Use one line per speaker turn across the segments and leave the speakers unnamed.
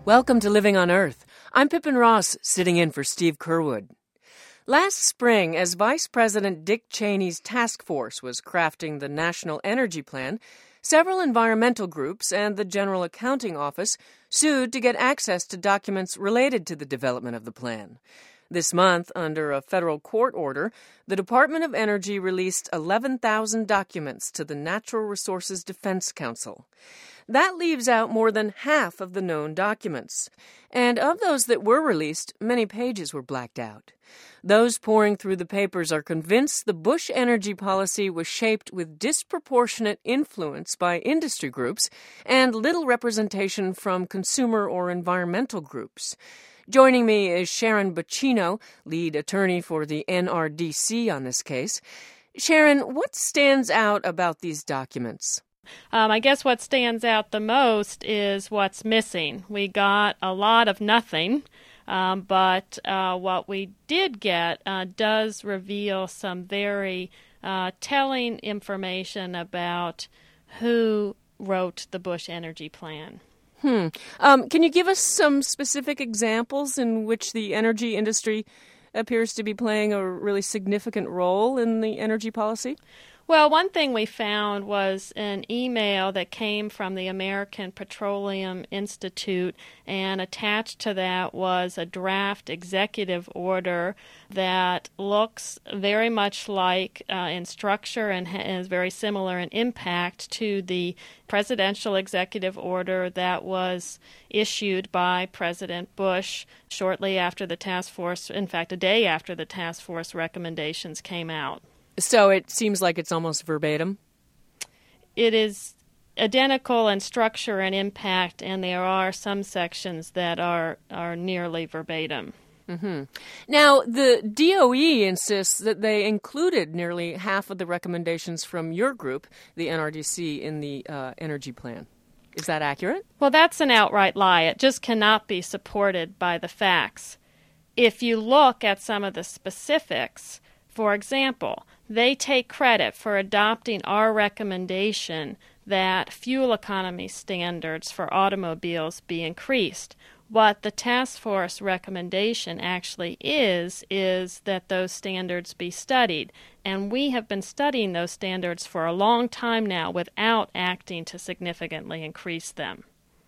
Welcome to Living on Earth. I'm Pippin Ross, sitting in for Steve Curwood. Last spring, as Vice President Dick Cheney's task force was crafting the National Energy Plan, several environmental groups and the General Accounting Office sued to get access to documents related to the development of the plan. This month, under a federal court order, the Department of Energy released 11,000 documents to the Natural Resources Defense Council. That leaves out more than half of the known documents. And of those that were released, many pages were blacked out. Those pouring through the papers are convinced the Bush energy policy was shaped with disproportionate influence by industry groups and little representation from consumer or environmental groups. Joining me is Sharon Bacino, lead attorney for the NRDC on this case. Sharon, what stands out about these documents?
I guess what stands out the most is what's missing. We got a lot of nothing, but what we did get does reveal some very telling information about who wrote the Bush Energy Plan.
Can you give us some specific examples in which the energy industry appears to be playing a really significant role in the energy policy?
Well, one thing we found was an email that came from the American Petroleum Institute, and attached to that was a draft executive order that looks very much like in structure and is very similar in impact to the presidential executive order that was issued by President Bush shortly after the task force, in fact, a day after the task force recommendations came out.
So it seems like it's almost verbatim?
It is identical in structure and impact, and there are some sections that are nearly verbatim.
Mm-hmm. Now, the DOE insists that they included nearly half of the recommendations from your group, the NRDC, in the energy plan. Is that accurate?
Well, that's an outright lie. It just cannot be supported by the facts. If you look at some of the specifics, for example, they take credit for adopting our recommendation that fuel economy standards for automobiles be increased. What the task force recommendation actually is that those standards be studied. And we have been studying those standards for a long time now without acting to significantly increase them.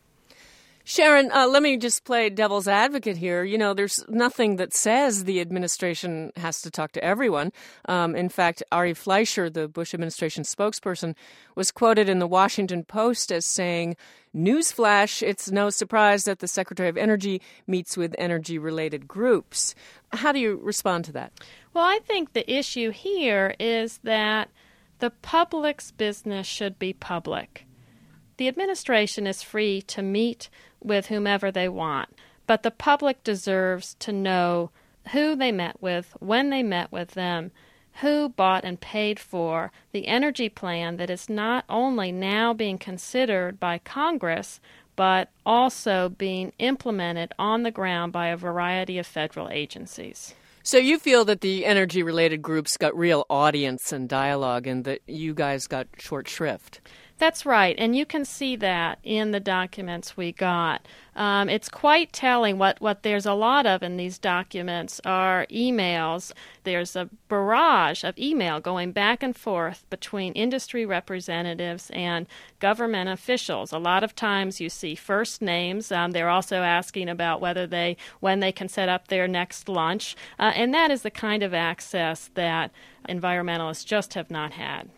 Sharon, let me just play devil's advocate here. You know, there's nothing that says the administration has to talk to everyone. In fact, Ari Fleischer, the Bush administration spokesperson, was quoted in the Washington Post as saying, "Newsflash, it's no surprise that the Secretary of Energy meets with energy-related groups." How do you respond to that?
Well, I think the issue here is that the public's business should be public. The administration is free to meet with whomever they want, but the public deserves to know who they met with, when they met with them, who bought and paid for the energy plan that is not only now being considered by Congress, but also being implemented on the ground by a variety of federal agencies.
So you feel that the energy-related groups got real audience and dialogue and that you guys got short shrift?
That's right, and you can see that in the documents we got. It's quite telling. What there's a lot of in these documents are emails. There's a barrage of email going back and forth between industry representatives and government officials. A lot of times you see first names. They're also asking about when they can set up their next lunch, and that is the kind of access that environmentalists just have not had.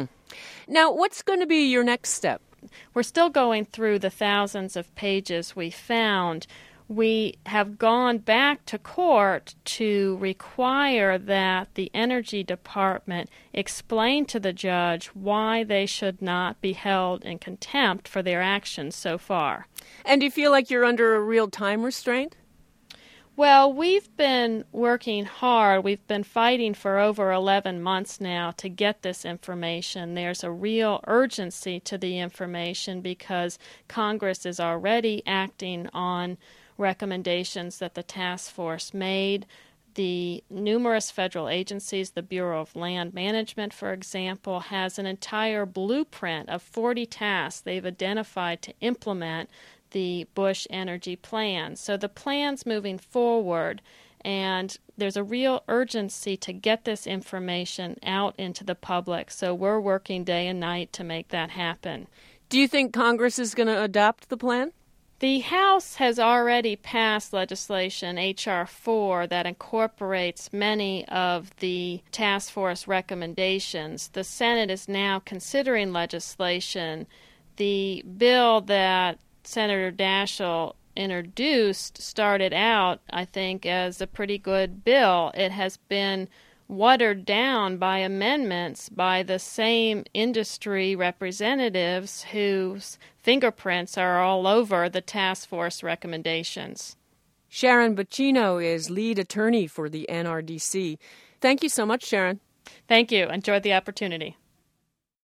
Now, what's going to be your next step?
We're still going through the thousands of pages we found. We have gone back to court to require that the Energy Department explain to the judge why they should not be held in contempt for their actions so far.
And do you feel like you're under a real time restraint?
Well, we've been working hard. We've been fighting for over 11 months now to get this information. There's a real urgency to the information because Congress is already acting on recommendations that the task force made. The numerous federal agencies, the Bureau of Land Management, for example, has an entire blueprint of 40 tasks they've identified to implement the Bush energy plan. So the plan's moving forward, and there's a real urgency to get this information out into the public. So we're working day and night to make that happen.
Do you think Congress is going to adopt the plan?
The House has already passed legislation, H.R. 4, that incorporates many of the task force recommendations. The Senate is now considering legislation. The bill that Senator Daschle introduced started out, I think, as a pretty good bill. It has been watered down by amendments by the same industry representatives whose fingerprints are all over the task force recommendations.
Sharon Bocchino is lead attorney for the NRDC. Thank you so much, Sharon.
Thank you. Enjoyed the opportunity.